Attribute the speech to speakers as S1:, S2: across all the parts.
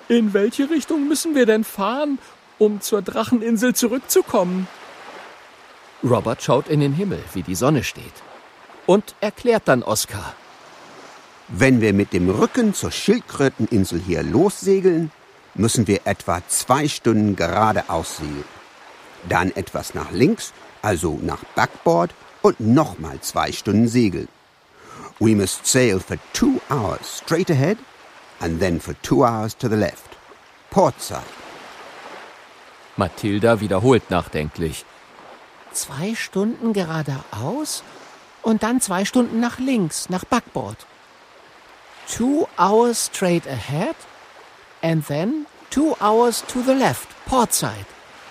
S1: In welche Richtung müssen wir denn fahren, um zur Dracheninsel zurückzukommen?
S2: Robert schaut in den Himmel, wie die Sonne steht, und erklärt dann Oskar.
S3: Wenn wir mit dem Rücken zur Schildkröteninsel hier lossegeln, müssen wir etwa 2 Stunden geradeaus segeln. Dann etwas nach links, also nach Backbord, und nochmal 2 Stunden segeln. We must sail for 2 hours straight ahead and then for 2 hours to the left. Port side.
S2: Mathilda wiederholt nachdenklich. 2 Stunden geradeaus und dann 2 Stunden nach links, nach Backbord. 2 hours straight ahead and then 2 hours to the left, port side.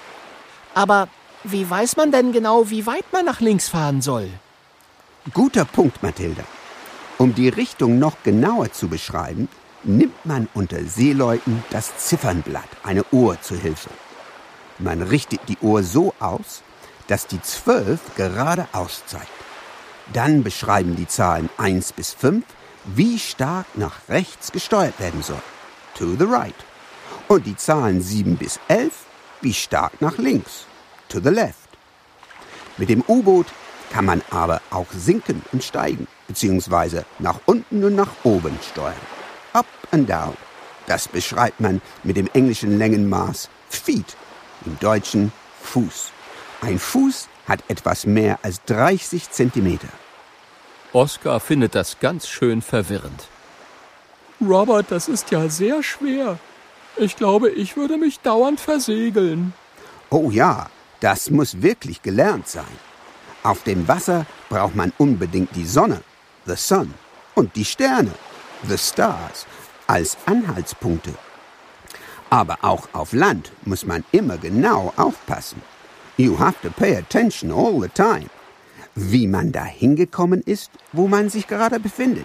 S2: Aber wie weiß man denn genau, wie weit man nach links fahren soll?
S3: Guter Punkt, Mathilda. Um die Richtung noch genauer zu beschreiben, nimmt man unter Seeleuten das Ziffernblatt, eine Uhr, zur Hilfe. Man richtet die Uhr so aus, dass die 12 geradeaus zeigt. Dann beschreiben die Zahlen 1 bis 5, wie stark nach rechts gesteuert werden soll. To the right. Und die Zahlen 7 bis 11, wie stark nach links. To the left. Mit dem U-Boot kann man aber auch sinken und steigen, beziehungsweise nach unten und nach oben steuern. Up and down. Das beschreibt man mit dem englischen Längenmaß Feet, im Deutschen Fuß. Ein Fuß hat etwas mehr als 30 Zentimeter.
S2: Oskar findet das ganz schön verwirrend.
S1: Robert, das ist ja sehr schwer. Ich glaube, ich würde mich dauernd versegeln.
S3: Oh ja, das muss wirklich gelernt sein. Auf dem Wasser braucht man unbedingt die Sonne, the sun, und die Sterne, the stars, als Anhaltspunkte. Aber auch auf Land muss man immer genau aufpassen. You have to pay attention all the time. Wie man da hingekommen ist, wo man sich gerade befindet.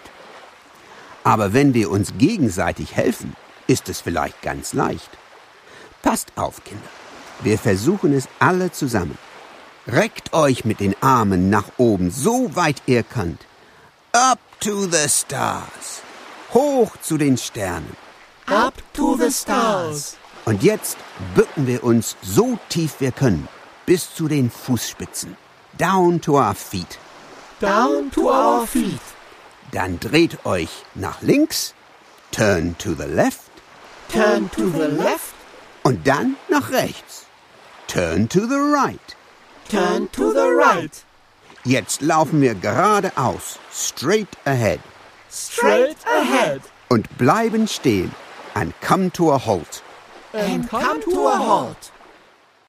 S3: Aber wenn wir uns gegenseitig helfen, ist es vielleicht ganz leicht. Passt auf, Kinder. Wir versuchen es alle zusammen. Reckt euch mit den Armen nach oben, so weit ihr könnt. Up to the stars. Hoch zu den Sternen.
S1: Up to the stars.
S3: Und jetzt bücken wir uns so tief wir können, bis zu den Fußspitzen. Down to our feet.
S1: Down to our feet.
S3: Dann dreht euch nach links, turn to the left.
S1: Turn to the left.
S3: Und dann nach rechts, turn to the right.
S1: Turn to the right.
S3: Jetzt laufen wir geradeaus, straight ahead.
S1: Straight ahead.
S3: Und bleiben stehen and come to a halt.
S1: And come to a halt.